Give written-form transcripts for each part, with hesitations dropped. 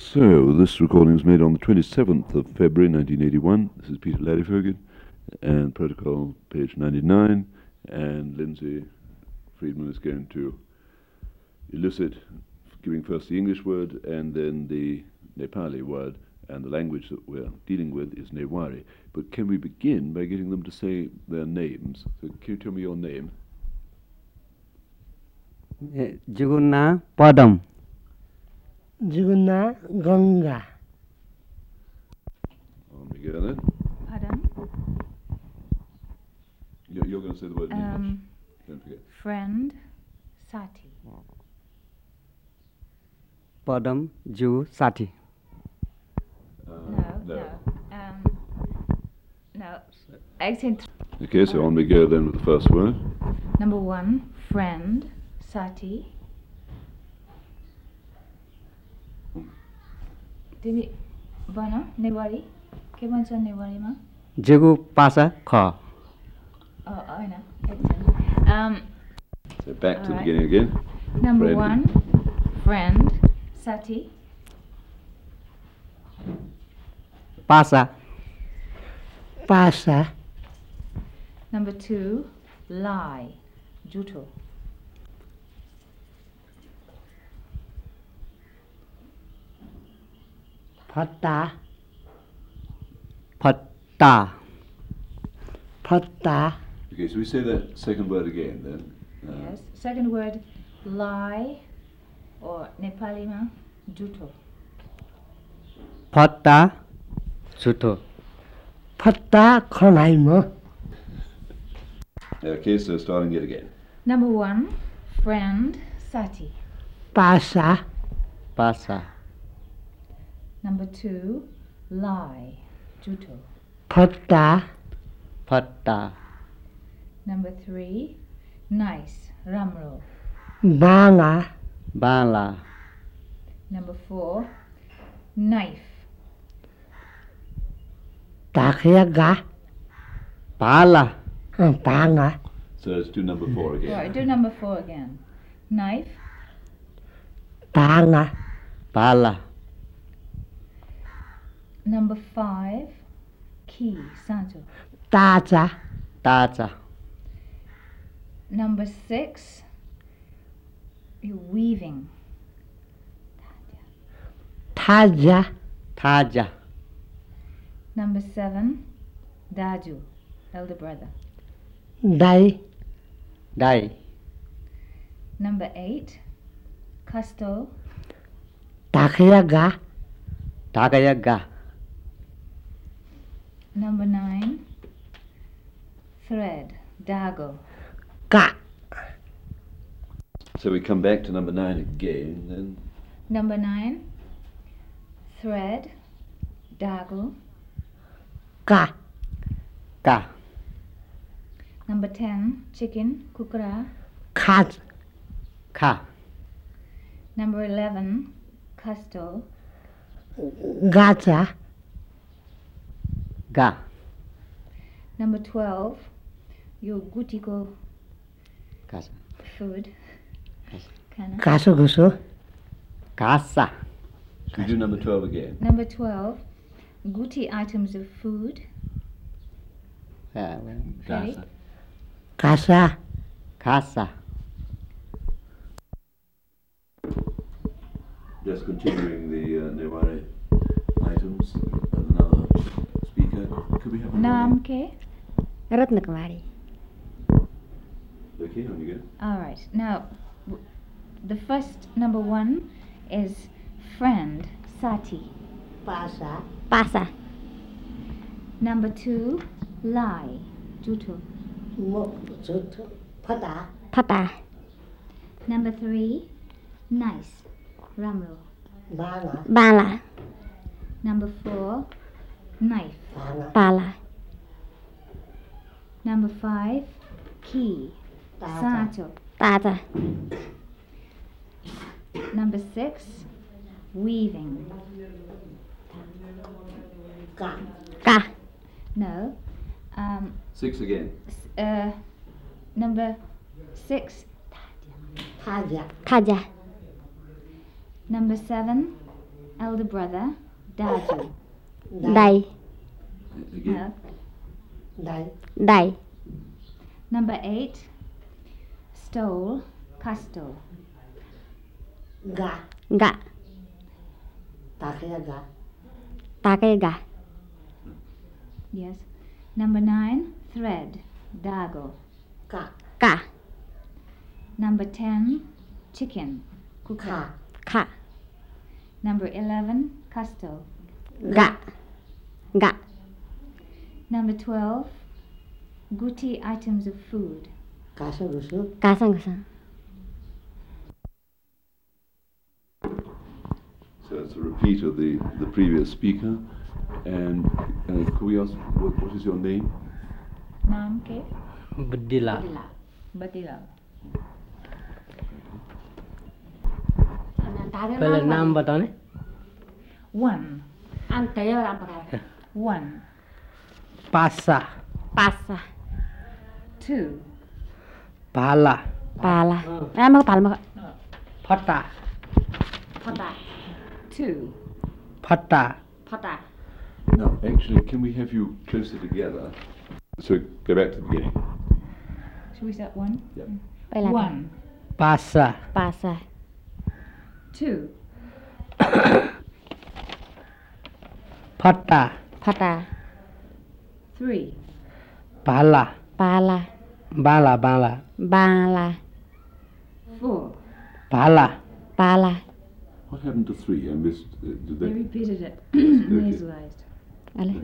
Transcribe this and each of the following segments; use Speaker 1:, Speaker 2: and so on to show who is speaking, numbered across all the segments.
Speaker 1: So, this recording was made on the 27th of February 1981. This is Peter Ladefoged, and protocol page 99, and Lindsay Friedman is going to elicit, giving first the English word and then the Nepali word, and the language that we're dealing with is Newari. But can we begin by getting them to say their names? So can you tell me your name?
Speaker 2: Juguna Padam.
Speaker 3: Juguna Ganga.
Speaker 1: On we go then.
Speaker 4: Pardon?
Speaker 1: You're going to say the word in English. Don't forget.
Speaker 4: Friend, Sati.
Speaker 2: Padam Ju Sati.
Speaker 4: No. Accent.
Speaker 1: Okay, so on we go then with the first word.
Speaker 4: Number 1, friend, Sati. तिमी भन नेवारी के भन्छ नेवारीमा
Speaker 2: Jugu Pasa Kha.
Speaker 4: Hahn accent.
Speaker 1: So back to the
Speaker 4: Alright.
Speaker 1: beginning again.
Speaker 4: Number
Speaker 1: Friend.
Speaker 4: 1, friend, Sati.
Speaker 2: Pasa.
Speaker 3: Pasa.
Speaker 4: Number 2, lie, juto.
Speaker 3: Phata.
Speaker 2: Phatta.
Speaker 3: Phata.
Speaker 1: Okay, so we say that second word again then.
Speaker 4: Yes. Second word, lie, or Nepalima, juto.
Speaker 2: Phatta Juto.
Speaker 3: Phata Khonaimo.
Speaker 1: Okay, so starting it again.
Speaker 4: Number 1, friend, Sati.
Speaker 3: Pasa.
Speaker 2: Pasa.
Speaker 4: Number 2, lie, juto.
Speaker 3: Phata.
Speaker 2: Phatta.
Speaker 4: Number 3, nice, ramro.
Speaker 3: Banga.
Speaker 2: Bala.
Speaker 4: Number 4, knife.
Speaker 3: Takhiaga.
Speaker 2: Bala.
Speaker 3: Banga.
Speaker 1: So let's do number 4 again.
Speaker 4: Alright, do number 4 again. Knife.
Speaker 3: Banga.
Speaker 2: Bala.
Speaker 4: Number 5, key, sancho.
Speaker 3: Taja.
Speaker 2: Taja.
Speaker 4: Number 6, weaving.
Speaker 3: Taja.
Speaker 2: Taja.
Speaker 4: Number 7, daju, elder brother.
Speaker 3: Dai.
Speaker 2: Dai.
Speaker 4: Number 8, casto.
Speaker 3: Takhiaga.
Speaker 2: Tagayaga.
Speaker 4: Number 9, thread, dago.
Speaker 3: Ka.
Speaker 1: So we come back to number 9 again then.
Speaker 4: Number 9, thread, dago.
Speaker 3: Ka.
Speaker 2: Ka.
Speaker 4: Number 10, chicken, kukra.
Speaker 3: Khaj.
Speaker 2: Kha.
Speaker 4: Number 11, casto.
Speaker 3: Gacha.
Speaker 2: Ga.
Speaker 4: Number 12, your gutiko
Speaker 2: Kasa.
Speaker 4: food. Kana.
Speaker 3: Kasu gusu.
Speaker 2: Kasa.
Speaker 1: Should we do number 12 again?
Speaker 4: Number 12, guti items of food.
Speaker 2: Yeah,
Speaker 4: Ready?
Speaker 3: Kasa.
Speaker 2: Kasa.
Speaker 1: Just continuing the Newari items of another speaker. Could we have a
Speaker 4: Naam ke?
Speaker 5: Ratnakumari.
Speaker 1: Okay, on you go.
Speaker 4: All right. Now, the first number 1 is friend, Sati.
Speaker 3: Pasa.
Speaker 5: Pasa.
Speaker 4: Number 2, lie, juto.
Speaker 3: Phata.
Speaker 5: Phata.
Speaker 4: Number 3, nice, ramro.
Speaker 3: Banga.
Speaker 5: Bala.
Speaker 4: Number 4, knife.
Speaker 3: Banga.
Speaker 5: Bala.
Speaker 4: Number 5, key, sancho.
Speaker 5: Taja.
Speaker 4: Number 6, weaving.
Speaker 3: Ka.
Speaker 5: Ka.
Speaker 4: No.
Speaker 1: 6 again.
Speaker 4: Number 6,
Speaker 3: Taja.
Speaker 5: Taja.
Speaker 4: number 7, elder brother, Daju.
Speaker 5: Đày.
Speaker 1: Again.
Speaker 3: Đáy.
Speaker 5: Đày.
Speaker 4: Number 8, stole, Castle.
Speaker 3: Gà.
Speaker 5: Gạ.
Speaker 3: Ta khẽ gà.
Speaker 5: Ta cây gà.
Speaker 4: Yes. Number 9, thread, Dago.
Speaker 3: Cả.
Speaker 5: Cả.
Speaker 4: Number 10, chicken, Kuka.
Speaker 3: Khả.
Speaker 5: Khạ.
Speaker 4: Number 11, Castle.
Speaker 5: Gạ. Gạ.
Speaker 4: Number 12, Guti items of food.
Speaker 3: Cá sơ gù sước.
Speaker 5: Cá sang sang.
Speaker 1: So it's a repeat of the previous speaker. And could we ask, what is your name?
Speaker 4: Naam ke?
Speaker 6: Badila.
Speaker 4: Batila.
Speaker 6: पहले नाम बताओ ने
Speaker 4: 1.
Speaker 5: Ăn tế rồi ăn bạc.
Speaker 4: 1.
Speaker 6: पासा
Speaker 5: Pasa.
Speaker 4: 2.
Speaker 6: भाला
Speaker 5: Pala. Ăn bạc pala bạc.
Speaker 6: फटा
Speaker 5: Phata.
Speaker 4: 2.
Speaker 6: फटा
Speaker 5: Phata.
Speaker 1: Now, actually, can we have you closer together? So go back to the beginning.
Speaker 4: Should we start 1?
Speaker 1: Yep.
Speaker 5: Vậy là
Speaker 4: 1.
Speaker 6: पासा
Speaker 5: Pasa.
Speaker 4: 2.
Speaker 6: फटा
Speaker 5: Phata.
Speaker 4: 3.
Speaker 6: भाला
Speaker 5: Pala.
Speaker 6: बाला बाला
Speaker 5: Bala.
Speaker 4: 4.
Speaker 6: भाला
Speaker 5: Pala.
Speaker 1: What happened to 3? I missed. Did
Speaker 4: They
Speaker 1: they?
Speaker 4: repeated it.
Speaker 1: Okay.
Speaker 4: Nasalized.
Speaker 5: Allez.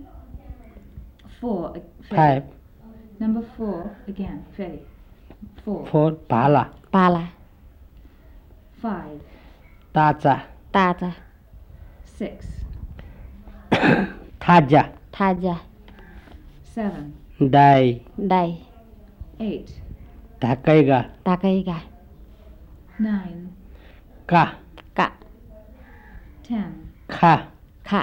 Speaker 4: 4.
Speaker 6: Five
Speaker 4: Number 4 again. Ferry. 4.
Speaker 6: Four भाला
Speaker 5: Pala.
Speaker 4: 5.
Speaker 6: ताजा
Speaker 5: Tata.
Speaker 4: 6.
Speaker 6: थाजा
Speaker 5: Thaja.
Speaker 4: 7.
Speaker 6: दाई
Speaker 5: Đầy.
Speaker 4: 8.
Speaker 6: ढाकेगा
Speaker 5: Ta cây gà.
Speaker 4: 9.
Speaker 6: का
Speaker 5: Cạ.
Speaker 4: 10.
Speaker 6: खा
Speaker 5: Khạ.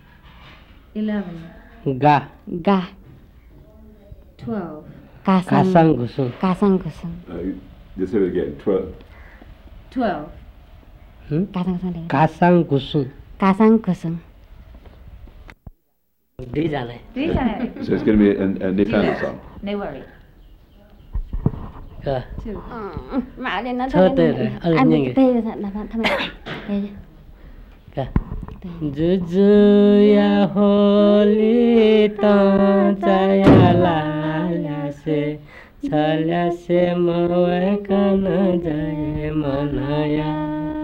Speaker 4: 11.
Speaker 6: गा
Speaker 5: Gà.
Speaker 4: 12.
Speaker 5: Ca sang.
Speaker 6: कासंग घुसुङ
Speaker 5: Ca sang của sang.
Speaker 1: Just say it again. 12.
Speaker 4: 12.
Speaker 5: Ca sang sang đấy.
Speaker 6: कासंग घुसुङ
Speaker 5: Ca sang của sang.
Speaker 6: दुईजना
Speaker 4: These are
Speaker 1: So it's going to be a Nepali song.
Speaker 4: no worry.
Speaker 6: का
Speaker 4: 2.
Speaker 5: Mà để nó
Speaker 6: Thôi tê rồi,
Speaker 5: Ăn
Speaker 6: nhanh
Speaker 5: cái
Speaker 6: kìa.
Speaker 5: tê rồi là thăm đây.
Speaker 6: का जुजुया होली त जयला ल्यासे छल्यासे मवकन जय मनया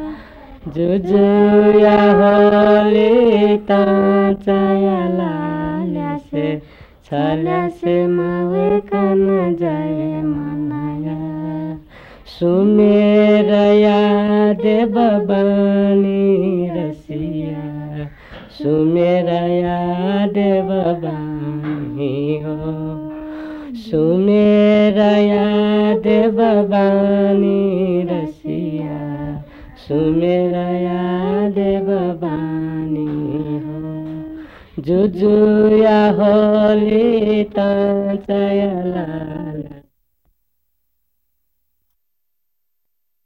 Speaker 6: जुजुया होली त जयला ल्यासे छल्यासे मवकन जय मनया सुमेरया देव बानी रसिया सुमेरया देव बानी हो सुमेरया देव बानी रसिया सुमेरया देव बानी हो जुजुया होली त चयला